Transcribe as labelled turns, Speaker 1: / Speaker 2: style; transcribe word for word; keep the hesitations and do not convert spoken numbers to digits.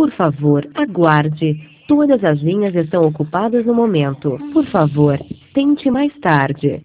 Speaker 1: Por favor, aguarde. Todas as linhas estão ocupadas no momento. Por favor, tente mais tarde.